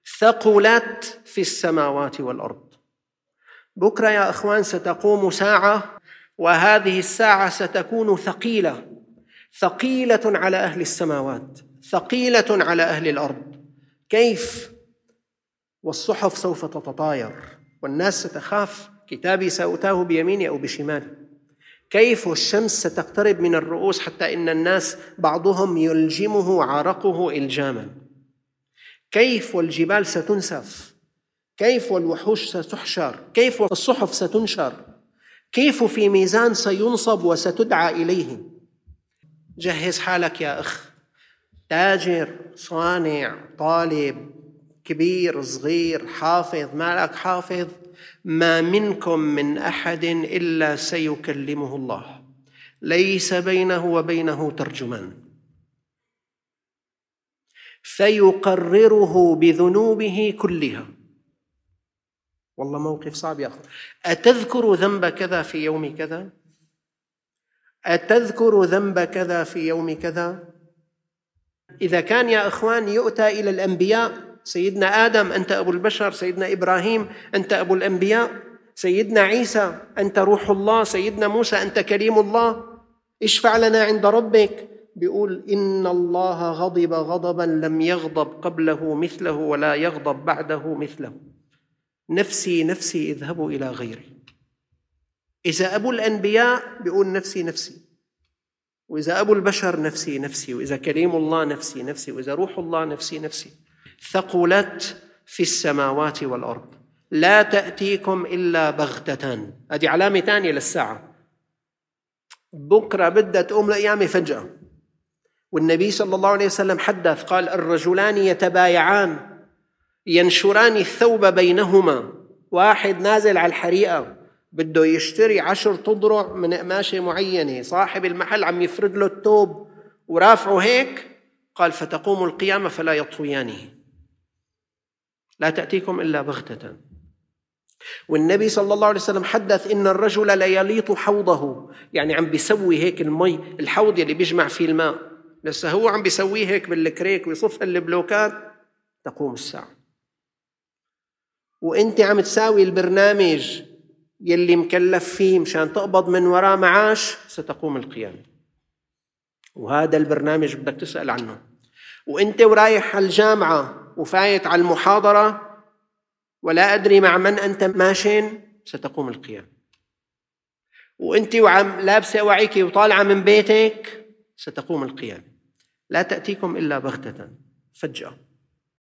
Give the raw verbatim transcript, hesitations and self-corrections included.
ثقلت في السماوات والأرض. بكرة يا أخوان ستقوم ساعة، وهذه الساعة ستكون ثقيلة، ثقيلة على أهل السماوات، ثقيلة على أهل الأرض. كيف؟ والصحف سوف تتطاير، والناس ستخاف، كتابي سأؤتاه بيميني أو بشمالي. كيف؟ والشمس ستقترب من الرؤوس حتى إن الناس بعضهم يلجمه عرقه إلجاما. كيف؟ والجبال ستنسف. كيف؟ والوحوش ستحشر. كيف؟ والصحف ستنشر. كيف؟ في ميزان سينصب وستدعى إليه. جهز حالك يا أخ، تاجر، صانع، طالب، كبير، صغير، حافظ، ما لك حافظ، ما منكم من أحد إلا سيكلمه الله، ليس بينه وبينه ترجمان، فيقرره بذنوبه كلها. والله موقف صعب يا أخي. أتذكر ذنب كذا في يوم كذا؟ أتذكر ذنب كذا في يوم كذا؟ إذا كان يا أخوان يؤتى إلى الأنبياء، سيدنا آدم أنت أبو البشر، سيدنا إبراهيم أنت أبو الأنبياء، سيدنا عيسى أنت روح الله، سيدنا موسى أنت كليم الله، اشفع لنا عند ربك. بيقول إن الله غضب غضبا لم يغضب قبله مثله ولا يغضب بعده مثله، نفسي نفسي اذهبوا إلى غيري. إذا أبو الأنبياء بيقول نفسي نفسي، وإذا أبو البشر نفسي نفسي، وإذا كريم الله نفسي نفسي، وإذا روح الله نفسي نفسي. ثقلت في السماوات والأرض لا تأتيكم إلا بغتة. هذه علامة ثانية للساعة. بكرة بدها تقوم القيامة فجأة. والنبي صلى الله عليه وسلم حدث قال: الرجلان يتبايعان ينشران الثوب بينهما، واحد نازل على الحريقة بده يشتري عشر تضرع من قماشة معينة، صاحب المحل عم يفرد له الثوب ورافعه هيك، قال: فتقوم القيامة فلا يطويانه، لا تأتيكم إلا بغتة. والنبي صلى الله عليه وسلم حدث إن الرجل لا يليط حوضه، يعني عم بيسوي هيك المي، الحوض اللي بيجمع فيه الماء، بس هو عم بيسويه هيك بالكريك ويصف البلوكات، تقوم الساعة. وانت عم تساوي البرنامج يلي مكلف فيه مشان تقبض من وراء معاش، ستقوم القيامة. وهذا البرنامج بدك تسأل عنه. وانت ورايح على الجامعة وفايت على المحاضرة ولا أدري مع من أنت ماشين، ستقوم القيامة. وانت وعم لابسة وعيكي وطالعة من بيتك، ستقوم القيامة. لا تأتيكم إلا بغتة، فجأة.